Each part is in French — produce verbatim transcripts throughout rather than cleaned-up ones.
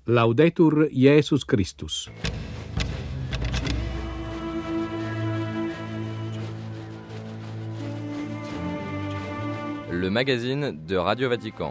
Laudetur Jesus Christus. Le magazine de Radio Vatican.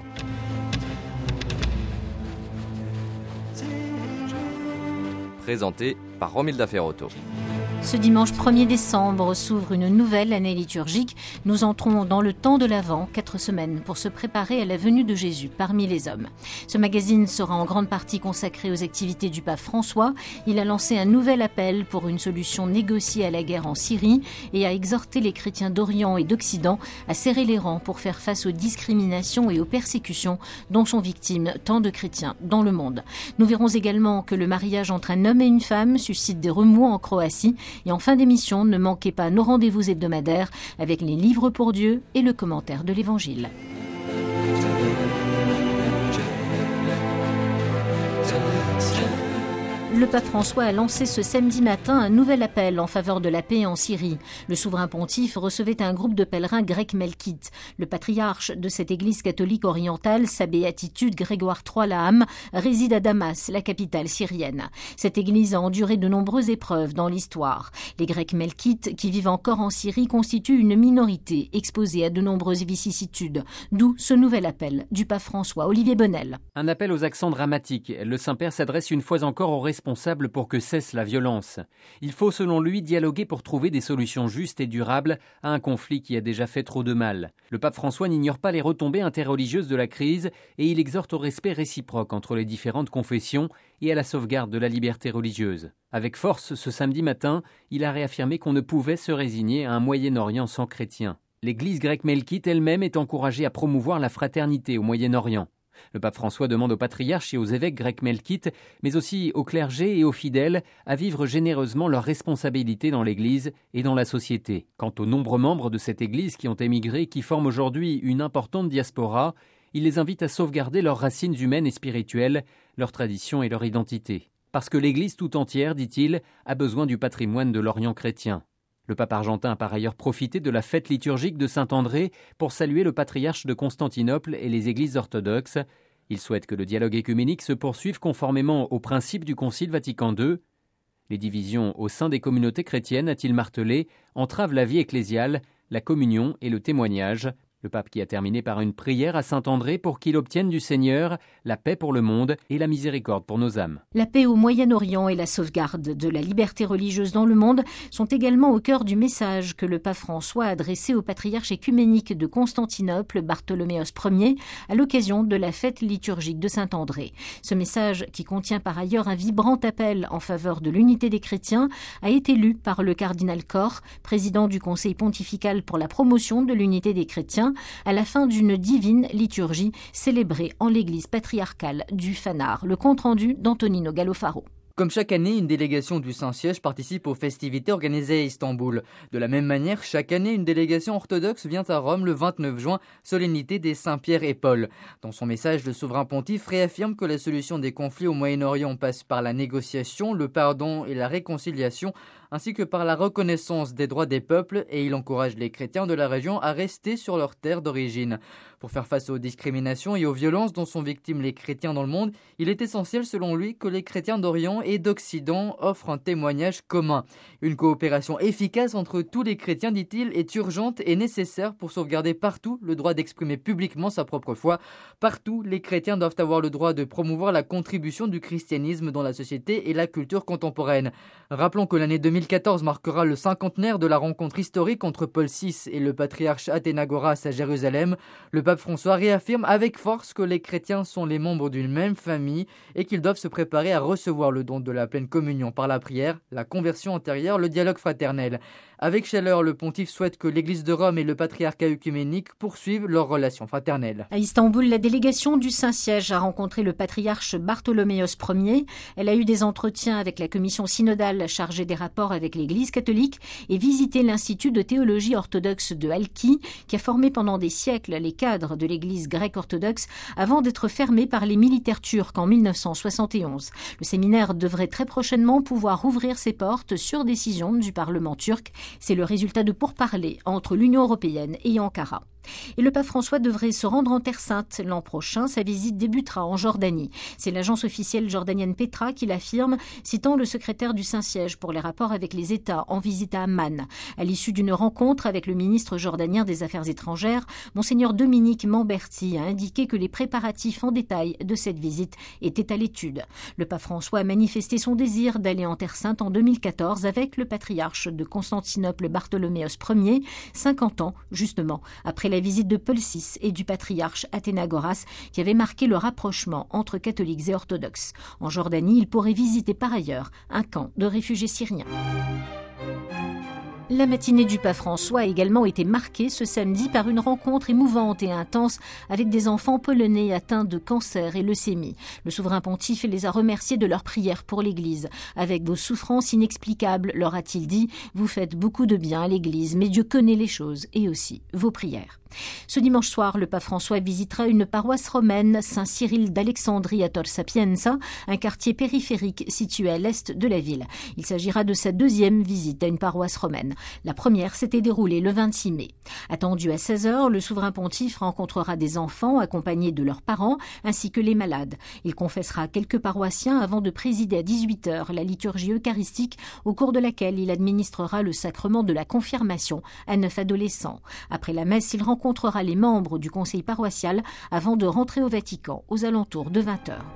Présenté par Romilda Ferrotto. Ce dimanche premier décembre s'ouvre une nouvelle année liturgique. Nous entrons dans le temps de l'Avent, quatre semaines, pour se préparer à la venue de Jésus parmi les hommes. Ce magazine sera en grande partie consacré aux activités du pape François. Il a lancé un nouvel appel pour une solution négociée à la guerre en Syrie et a exhorté les chrétiens d'Orient et d'Occident à serrer les rangs pour faire face aux discriminations et aux persécutions dont sont victimes tant de chrétiens dans le monde. Nous verrons également que le mariage entre un homme et une femme suscite des remous en Croatie. Et en fin d'émission, ne manquez pas nos rendez-vous hebdomadaires avec les livres pour Dieu et le commentaire de l'Évangile. Le pape François a lancé ce samedi matin un nouvel appel en faveur de la paix en Syrie. Le souverain pontife recevait un groupe de pèlerins grecs melkites. Le patriarche de cette église catholique orientale, sa béatitude Grégoire trois Laham, réside à Damas, la capitale syrienne. Cette église a enduré de nombreuses épreuves dans l'histoire. Les Grecs melkites qui vivent encore en Syrie constituent une minorité exposée à de nombreuses vicissitudes. D'où ce nouvel appel du pape François. Olivier Bonnel. Un appel aux accents dramatiques. Le Saint-Père s'adresse une fois encore aux responsables pour que cesse la violence. Il faut, selon lui, dialoguer pour trouver des solutions justes et durables à un conflit qui a déjà fait trop de mal. Le pape François n'ignore pas les retombées interreligieuses de la crise et il exhorte au respect réciproque entre les différentes confessions et à la sauvegarde de la liberté religieuse. Avec force, ce samedi matin, il a réaffirmé qu'on ne pouvait se résigner à un Moyen-Orient sans chrétiens. L'Église grecque melkite elle-même est encouragée à promouvoir la fraternité au Moyen-Orient. Le pape François demande aux patriarches et aux évêques grecs melkites, mais aussi aux clergés et aux fidèles, à vivre généreusement leurs responsabilités dans l'Église et dans la société. Quant aux nombreux membres de cette Église qui ont émigré, qui forment aujourd'hui une importante diaspora, il les invite à sauvegarder leurs racines humaines et spirituelles, leurs traditions et leur identité. Parce que l'Église tout entière, dit-il, a besoin du patrimoine de l'Orient chrétien. Le pape argentin a par ailleurs profité de la fête liturgique de Saint-André pour saluer le patriarche de Constantinople et les églises orthodoxes. Il souhaite que le dialogue œcuménique se poursuive conformément aux principes du Concile Vatican deux. Les divisions au sein des communautés chrétiennes, a-t-il martelé, entravent la vie ecclésiale, la communion et le témoignage. Le pape qui a terminé par une prière à Saint-André pour qu'il obtienne du Seigneur la paix pour le monde et la miséricorde pour nos âmes. La paix au Moyen-Orient et la sauvegarde de la liberté religieuse dans le monde sont également au cœur du message que le pape François a adressé au patriarche écuménique de Constantinople, Bartholoméos Ier, à l'occasion de la fête liturgique de Saint-André. Ce message, qui contient par ailleurs un vibrant appel en faveur de l'unité des chrétiens, a été lu par le cardinal Koch, président du Conseil pontifical pour la promotion de l'unité des chrétiens, à la fin d'une divine liturgie célébrée en l'église patriarcale du Fanard. Le compte-rendu d'Antonino Gallofaro. Comme chaque année, une délégation du Saint-Siège participe aux festivités organisées à Istanbul. De la même manière, chaque année, une délégation orthodoxe vient à Rome le vingt-neuf juin, solennité des Saints-Pierre et Paul. Dans son message, le souverain pontife réaffirme que la solution des conflits au Moyen-Orient passe par la négociation, le pardon et la réconciliation, ainsi que par la reconnaissance des droits des peuples, et il encourage les chrétiens de la région à rester sur leur terre d'origine. Pour faire face aux discriminations et aux violences dont sont victimes les chrétiens dans le monde, il est essentiel selon lui que les chrétiens d'Orient et d'Occident offrent un témoignage commun. Une coopération efficace entre tous les chrétiens, dit-il, est urgente et nécessaire pour sauvegarder partout le droit d'exprimer publiquement sa propre foi. Partout, les chrétiens doivent avoir le droit de promouvoir la contribution du christianisme dans la société et la culture contemporaine. Rappelons que l'année deux mille quatorze marquera le cinquantenaire de la rencontre historique entre Paul six et le patriarche Athénagoras à Jérusalem. Le pape François réaffirme avec force que les chrétiens sont les membres d'une même famille et qu'ils doivent se préparer à recevoir le don de la pleine communion par la prière, la conversion antérieure, le dialogue fraternel. Avec chaleur, le pontife souhaite que l'Église de Rome et le patriarcat œcuménique poursuivent leurs relations fraternelles. À Istanbul, la délégation du Saint-Siège a rencontré le patriarche Bartholoméos Ier. Elle a eu des entretiens avec la commission synodale chargée des rapports rapports avec l'Église catholique et visiter l'Institut de théologie orthodoxe de Halki, qui a formé pendant des siècles les cadres de l'Église grecque orthodoxe avant d'être fermé par les militaires turcs en mille neuf cent soixante et onze. Le séminaire devrait très prochainement pouvoir ouvrir ses portes sur décision du Parlement turc. C'est le résultat de pourparlers entre l'Union européenne et Ankara. Et le pape François devrait se rendre en Terre Sainte l'an prochain. Sa visite débutera en Jordanie. C'est l'agence officielle jordanienne Petra qui l'affirme, citant le secrétaire du Saint-Siège pour les rapports avec les États en visite à Amman. À l'issue d'une rencontre avec le ministre jordanien des Affaires étrangères, Monseigneur Dominique Mamberti a indiqué que les préparatifs en détail de cette visite étaient à l'étude. Le pape François a manifesté son désir d'aller en Terre Sainte en deux mille quatorze avec le patriarche de Constantinople Bartholoméos Ier, cinquante ans justement après la la visite de Paul six et du patriarche Athénagoras qui avait marqué le rapprochement entre catholiques et orthodoxes. En Jordanie, il pourrait visiter par ailleurs un camp de réfugiés syriens. La matinée du pape François a également été marquée ce samedi par une rencontre émouvante et intense avec des enfants polonais atteints de cancer et leucémie. Le souverain pontife les a remerciés de leur prière pour l'Église. Avec vos souffrances inexplicables, leur a-t-il dit, vous faites beaucoup de bien à l'Église, mais Dieu connaît les choses et aussi vos prières. Ce dimanche soir, le pape François visitera une paroisse romaine, Saint-Cyril d'Alexandrie à Tor Sapienza, un quartier périphérique situé à l'est de la ville. Il s'agira de sa deuxième visite à une paroisse romaine. La première s'était déroulée le vingt-six mai. Attendu à seize heures, le souverain pontife rencontrera des enfants accompagnés de leurs parents ainsi que les malades. Il confessera quelques paroissiens avant de présider à dix-huit heures la liturgie eucharistique au cours de laquelle il administrera le sacrement de la confirmation à neuf adolescents. Après la messe, il rencontrera les membres du conseil paroissial avant de rentrer au Vatican aux alentours de vingt heures.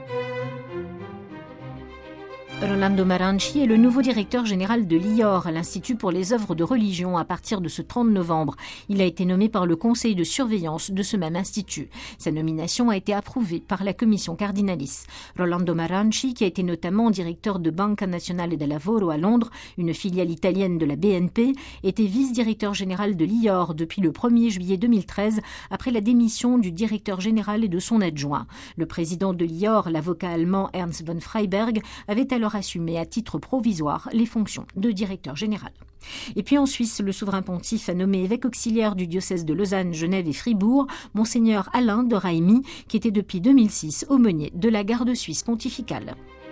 Rolando Maranchi est le nouveau directeur général de l'I O R, l'Institut pour les œuvres de religion, à partir de ce trente novembre. Il a été nommé par le conseil de surveillance de ce même institut. Sa nomination a été approuvée par la commission cardinalis. Rolando Maranchi, qui a été notamment directeur de Banca Nazionale del Lavoro à Londres, une filiale italienne de la B N P, était vice-directeur général de l'I O R depuis le premier juillet deux mille treize, après la démission du directeur général et de son adjoint. Le président de l'I O R, l'avocat allemand Ernst von Freiberg, avait alors assumé à titre provisoire les fonctions de directeur général. Et puis en Suisse, le souverain pontife a nommé évêque auxiliaire du diocèse de Lausanne, Genève et Fribourg, Monseigneur Alain de Raimi, qui était depuis deux mille six aumônier de la garde suisse pontificale.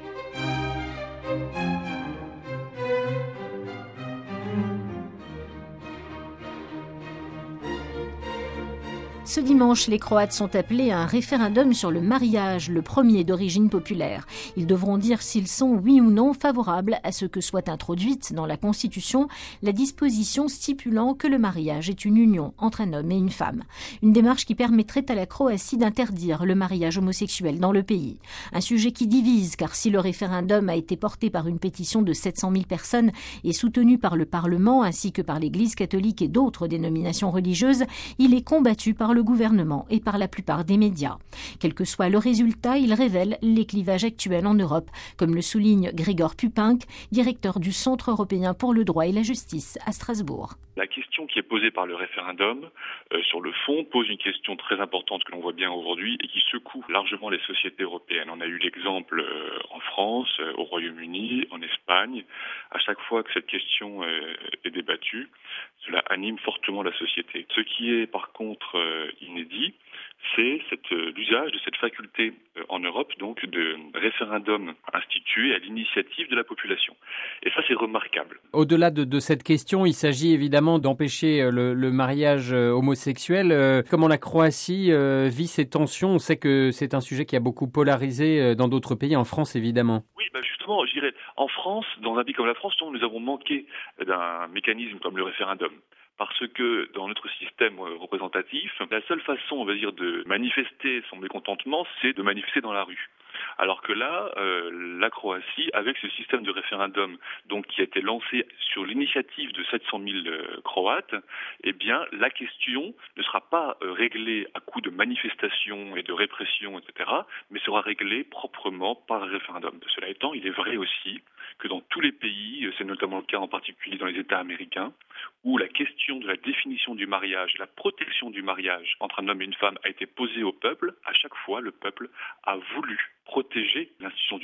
Ce dimanche, les Croates sont appelés à un référendum sur le mariage, le premier d'origine populaire. Ils devront dire s'ils sont, oui ou non, favorables à ce que soit introduite dans la Constitution la disposition stipulant que le mariage est une union entre un homme et une femme. Une démarche qui permettrait à la Croatie d'interdire le mariage homosexuel dans le pays. Un sujet qui divise, car si le référendum a été porté par une pétition de sept cent mille personnes et soutenu par le Parlement ainsi que par l'Église catholique et d'autres dénominations religieuses, il est combattu par le gouvernement et par la plupart des médias. Quel que soit le résultat, il révèle les clivages actuels en Europe, comme le souligne Grégor Pupink, directeur du Centre européen pour le droit et la justice à Strasbourg. La question qui est posée par le référendum, euh, sur le fond, pose une question très importante que l'on voit bien aujourd'hui et qui secoue largement les sociétés européennes. On a eu l'exemple euh, en France, euh, au Royaume-Uni, en Espagne. À chaque fois que cette question euh, est débattue, cela anime fortement la société. Ce qui est par contre euh, inédit, c'est cette, euh, l'usage de cette faculté euh, en Europe, donc de référendum institué à l'initiative de la population. Et ça, c'est remarquable. Au-delà de, de cette question, il s'agit évidemment d'empêcher le, le mariage homosexuel. Euh, comment la Croatie euh, vit ces tensions? On sait que c'est un sujet qui a beaucoup polarisé dans d'autres pays, en France évidemment. Oui, bah justement, je dirais, en France, dans un pays comme la France, nous avons manqué d'un mécanisme comme le référendum. Parce que dans notre système représentatif, la seule façon, on va dire, de manifester son mécontentement, c'est de manifester dans la rue. Alors que là, euh, la Croatie, avec ce système de référendum, donc qui a été lancé sur l'initiative de sept cent mille euh, Croates, eh bien, la question ne sera pas euh, réglée à coup de manifestations et de répression, et cetera, mais sera réglée proprement par un référendum. Cela étant, il est vrai aussi que dans tous les pays, c'est notamment le cas en particulier dans les États américains, où la question de la définition du mariage, la protection du mariage entre un homme et une femme a été posée au peuple, à chaque fois, le peuple a voulu protéger l'institution du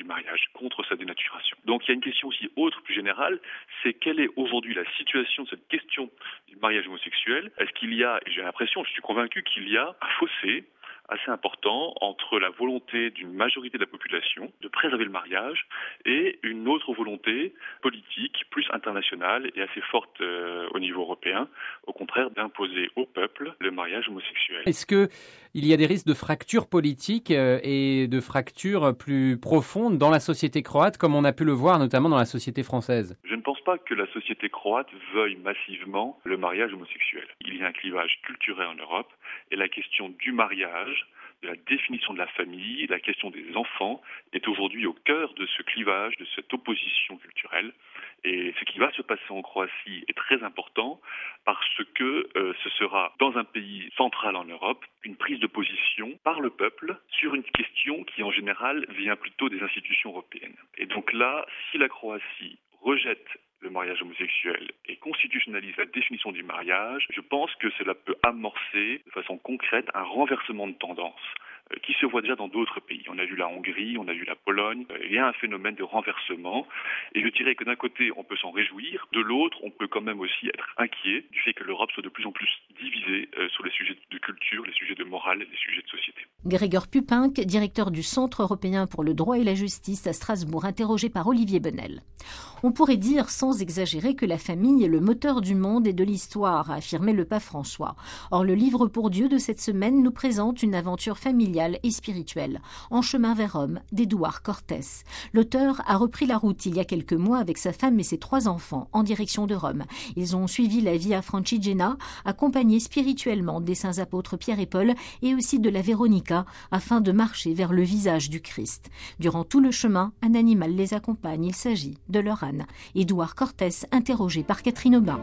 mariage, contre sa dénaturation. Donc il y a une question aussi autre, plus générale, c'est quelle est aujourd'hui la situation de cette question du mariage homosexuel. Est-ce qu'il y a, et j'ai l'impression, je suis convaincu qu'il y a un fossé assez important entre la volonté d'une majorité de la population de préserver le mariage et une autre volonté politique plus internationale et assez forte euh, au niveau européen, au contraire d'imposer au peuple le mariage homosexuel. Est-ce qu'il y a des risques de fractures politiques et de fractures plus profondes dans la société croate, comme on a pu le voir notamment dans la société française ? Je ne pense pas que la société croate veuille massivement le mariage homosexuel. Il y a un clivage culturel en Europe et la question du mariage, de la définition de la famille, la question des enfants est aujourd'hui au cœur de ce clivage, de cette opposition culturelle. Et ce qui va se passer en Croatie est très important parce que euh, ce sera dans un pays central en Europe une prise de position par le peuple sur une question qui en général vient plutôt des institutions européennes. Et donc là, si la Croatie rejette le mariage homosexuel et constitutionnalise la définition du mariage, je pense que cela peut amorcer de façon concrète un renversement de tendance euh, qui se voit déjà dans d'autres pays. On a vu la Hongrie, on a vu la Pologne. Euh, il y a un phénomène de renversement et je dirais que d'un côté, on peut s'en réjouir, de l'autre, on peut quand même aussi être inquiet du fait que l'Europe soit de plus en plus divisée euh, sur les sujets de culture, les sujets de morale, les sujets de société. Gregor Pupink, directeur du Centre européen pour le droit et la justice à Strasbourg, interrogé par Olivier Bonnel. On pourrait dire sans exagérer que la famille est le moteur du monde et de l'histoire, a affirmé le pape François. Or, le livre pour Dieu de cette semaine nous présente une aventure familiale et spirituelle, En chemin vers Rome, d'Édouard Cortés. L'auteur a repris la route il y a quelques mois avec sa femme et ses trois enfants en direction de Rome. Ils ont suivi la Via Francigena, accompagnés spirituellement des saints apôtres Pierre et Paul et aussi de la Véronica, afin de marcher vers le visage du Christ. Durant tout le chemin, un animal les accompagne. Il s'agit de leur âne. Édouard Cortés, interrogé par Catherine Aubin.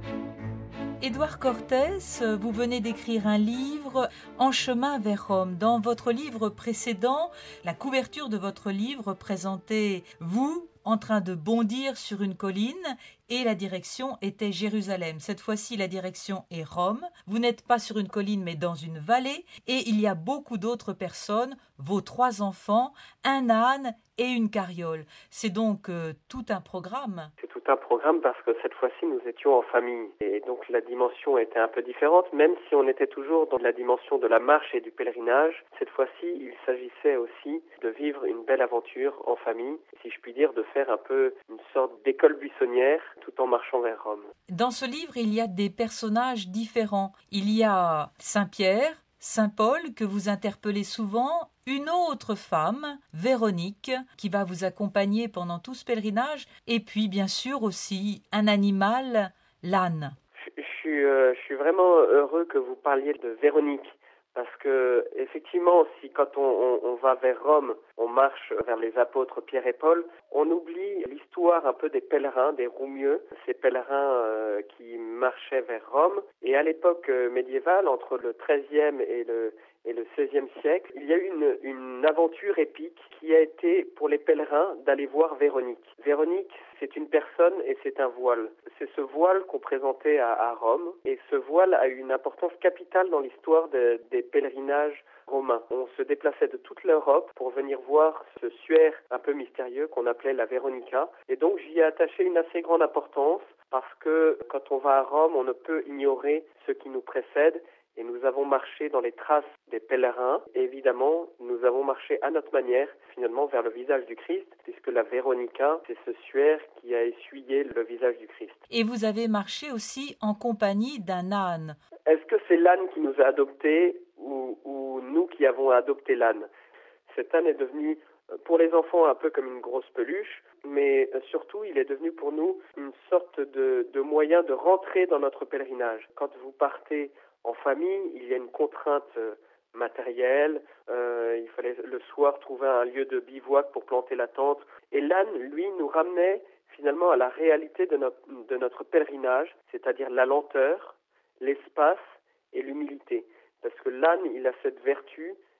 Édouard Cortés, vous venez d'écrire un livre, En chemin vers Rome. Dans votre livre précédent, la couverture de votre livre présentait vous en train de bondir sur une colline et la direction était Jérusalem. Cette fois-ci, la direction est Rome. Vous n'êtes pas sur une colline mais dans une vallée et il y a beaucoup d'autres personnes, vos trois enfants, un âne et une carriole. C'est donc euh, tout un programme. C'est tout un programme parce que cette fois-ci, nous étions en famille. Et donc la dimension était un peu différente, même si on était toujours dans la dimension de la marche et du pèlerinage. Cette fois-ci, il s'agissait aussi de vivre une belle aventure en famille, si je puis dire, de faire un peu une sorte d'école buissonnière tout en marchant vers Rome. Dans ce livre, il y a des personnages différents. Il y a Saint-Pierre, Saint-Paul, que vous interpellez souvent, une autre femme, Véronique, qui va vous accompagner pendant tout ce pèlerinage, et puis bien sûr aussi un animal, l'âne. Je, je, suis, euh, je suis vraiment heureux que vous parliez de Véronique. Parce que, effectivement, si quand on, on, on va vers Rome, on marche vers les apôtres Pierre et Paul, on oublie l'histoire un peu des pèlerins, des Roumieux, ces pèlerins euh, qui marchaient vers Rome. Et à l'époque euh, médiévale, entre le treizième et le, et le seizième siècle, il y a eu une, une aventure épique qui a été pour les pèlerins d'aller voir Véronique. Véronique, c'est une personne et c'est un voile. C'est ce voile qu'on présentait à, à Rome et ce voile a eu une importance capitale dans l'histoire de, des pèlerinages romains. On se déplaçait de toute l'Europe pour venir voir ce suaire un peu mystérieux qu'on appelait la Véronica. Et donc j'y ai attaché une assez grande importance parce que quand on va à Rome, on ne peut ignorer ce qui nous précède. Et nous avons marché dans les traces des pèlerins. Et évidemment, nous avons marché à notre manière, finalement, vers le visage du Christ, puisque la Véronica, c'est ce suaire qui a essuyé le visage du Christ. Et vous avez marché aussi en compagnie d'un âne. Est-ce que c'est l'âne qui nous a adoptés ou, ou nous qui avons adopté l'âne ? Cet âne est devenu, pour les enfants, un peu comme une grosse peluche, mais surtout, il est devenu pour nous une sorte de, de moyen de rentrer dans notre pèlerinage. Quand vous partez en famille, il y a une contrainte matérielle, euh, il fallait le soir trouver un lieu de bivouac pour planter la tente. Et l'âne, lui, nous ramenait finalement à la réalité de notre, de notre pèlerinage, c'est-à-dire la lenteur, l'espace et l'humilité. Parce que l'âne, il a cette vertu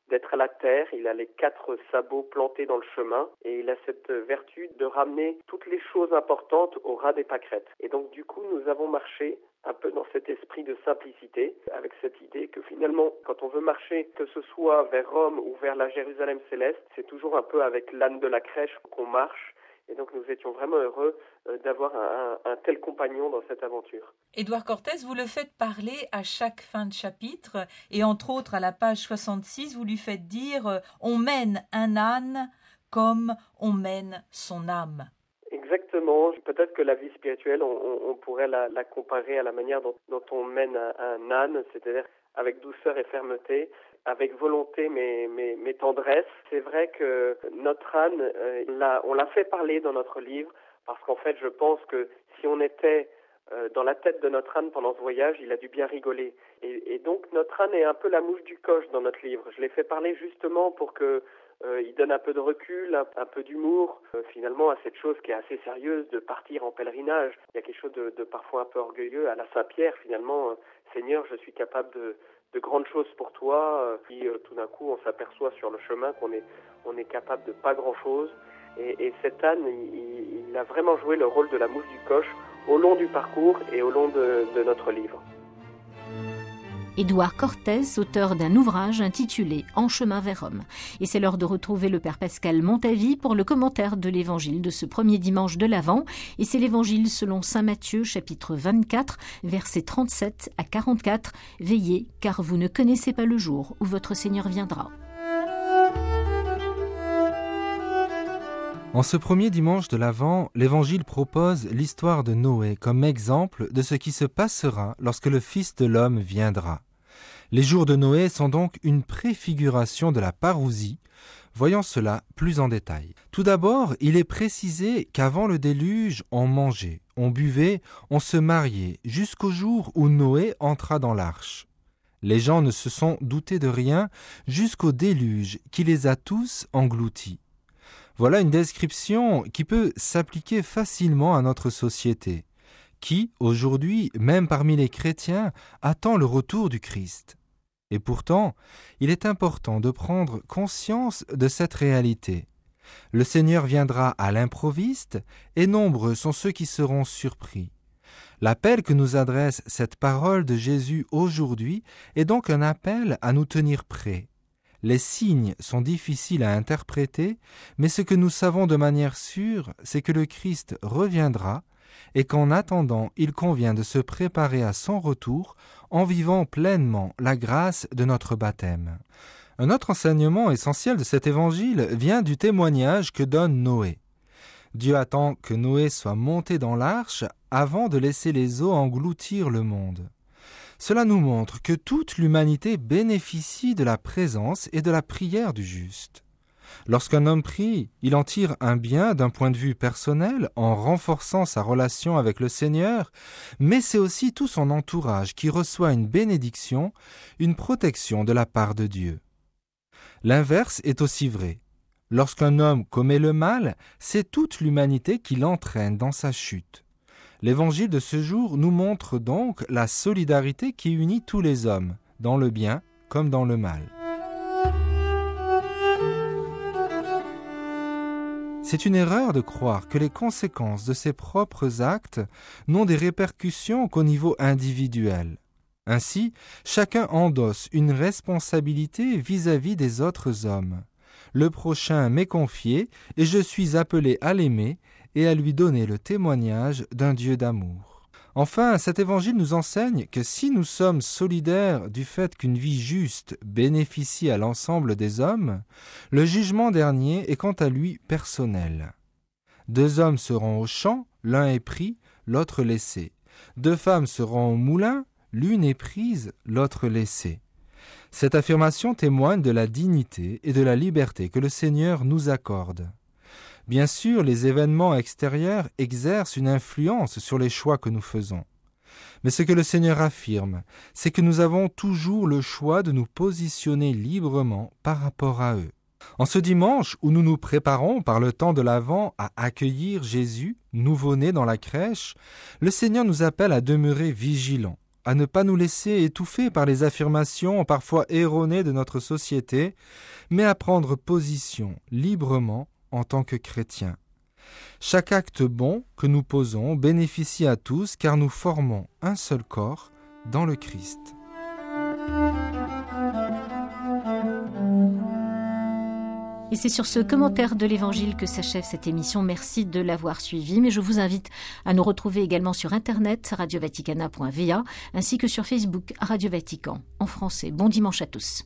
d'être à la terre, il a les quatre sabots plantés dans le chemin et il a cette vertu de ramener toutes les choses importantes au ras des pâquerettes. Et donc du coup, nous avons marché un peu dans cet esprit de simplicité, avec cette idée que finalement, quand on veut marcher, que ce soit vers Rome ou vers la Jérusalem céleste, c'est toujours un peu avec l'âne de la crèche qu'on marche. Et donc nous étions vraiment heureux d'avoir un, un, un tel compagnon dans cette aventure. Édouard Cortès, vous le faites parler à chaque fin de chapitre, et entre autres à la page soixante-six, vous lui faites dire « On mène un âne comme on mène son âme ». Exactement. Peut-être que la vie spirituelle, on, on, on pourrait la, la comparer à la manière dont, dont on mène un, un âne, c'est-à-dire avec douceur et fermeté, avec volonté mais, mais, mais tendresse. C'est vrai que notre âne, euh, l'a, on l'a fait parler dans notre livre, parce qu'en fait, je pense que si on était euh, dans la tête de notre âne pendant ce voyage, il a dû bien rigoler. Et, et donc, notre âne est un peu la mouche du coche dans notre livre. Je l'ai fait parler justement pour que Euh, il donne un peu de recul, un, un peu d'humour, euh, finalement, à cette chose qui est assez sérieuse de partir en pèlerinage. Il y a quelque chose de, de parfois un peu orgueilleux à la Saint-Pierre, finalement. Euh, Seigneur, je suis capable de, de grandes choses pour toi. Euh, puis euh, tout d'un coup, on s'aperçoit sur le chemin qu'on est, on est capable de pas grand-chose. Et, et cet âne, il, il a vraiment joué le rôle de la mouche du coche au long du parcours et au long de, de notre livre. Édouard Cortès, auteur d'un ouvrage intitulé « En chemin vers Rome ». Et c'est l'heure de retrouver le Père Pascal Montavie pour le commentaire de l'Évangile de ce premier dimanche de l'Avent. Et c'est l'Évangile selon saint Matthieu, chapitre vingt-quatre, versets trente-sept à quarante-quatre. « Veillez, car vous ne connaissez pas le jour où votre Seigneur viendra. » En ce premier dimanche de l'Avent, l'Évangile propose l'histoire de Noé comme exemple de ce qui se passera lorsque le Fils de l'homme viendra. Les jours de Noé sont donc une préfiguration de la parousie. Voyons cela plus en détail. Tout d'abord, il est précisé qu'avant le déluge, on mangeait, on buvait, on se mariait, jusqu'au jour où Noé entra dans l'arche. Les gens ne se sont doutés de rien jusqu'au déluge qui les a tous engloutis. Voilà une description qui peut s'appliquer facilement à notre société, qui, aujourd'hui, même parmi les chrétiens, attend le retour du Christ. Et pourtant, il est important de prendre conscience de cette réalité. Le Seigneur viendra à l'improviste, et nombreux sont ceux qui seront surpris. L'appel que nous adresse cette parole de Jésus aujourd'hui est donc un appel à nous tenir prêts. Les signes sont difficiles à interpréter, mais ce que nous savons de manière sûre, c'est que le Christ reviendra et qu'en attendant, il convient de se préparer à son retour en vivant pleinement la grâce de notre baptême. Un autre enseignement essentiel de cet évangile vient du témoignage que donne Noé. Dieu attend que Noé soit monté dans l'arche avant de laisser les eaux engloutir le monde. Cela nous montre que toute l'humanité bénéficie de la présence et de la prière du juste. Lorsqu'un homme prie, il en tire un bien d'un point de vue personnel en renforçant sa relation avec le Seigneur, mais c'est aussi tout son entourage qui reçoit une bénédiction, une protection de la part de Dieu. L'inverse est aussi vrai. Lorsqu'un homme commet le mal, c'est toute l'humanité qui l'entraîne dans sa chute. L'évangile de ce jour nous montre donc la solidarité qui unit tous les hommes, dans le bien comme dans le mal. C'est une erreur de croire que les conséquences de ses propres actes n'ont des répercussions qu'au niveau individuel. Ainsi, chacun endosse une responsabilité vis-à-vis des autres hommes. Le prochain m'est confié et je suis appelé à l'aimer et à lui donner le témoignage d'un Dieu d'amour. Enfin, cet évangile nous enseigne que si nous sommes solidaires du fait qu'une vie juste bénéficie à l'ensemble des hommes, le jugement dernier est quant à lui personnel. Deux hommes seront au champ, l'un est pris, l'autre laissé. Deux femmes seront au moulin, l'une est prise, l'autre laissée. Cette affirmation témoigne de la dignité et de la liberté que le Seigneur nous accorde. Bien sûr, les événements extérieurs exercent une influence sur les choix que nous faisons. Mais ce que le Seigneur affirme, c'est que nous avons toujours le choix de nous positionner librement par rapport à eux. En ce dimanche où nous nous préparons par le temps de l'Avent à accueillir Jésus, nouveau-né dans la crèche, le Seigneur nous appelle à demeurer vigilants, à ne pas nous laisser étouffer par les affirmations parfois erronées de notre société, mais à prendre position librement en tant que chrétiens. Chaque acte bon que nous posons bénéficie à tous car nous formons un seul corps dans le Christ. Et c'est sur ce commentaire de l'Évangile que s'achève cette émission. Merci de l'avoir suivi. Mais je vous invite à nous retrouver également sur Internet, radio vaticana point v a, ainsi que sur Facebook, Radio Vatican, en français. Bon dimanche à tous.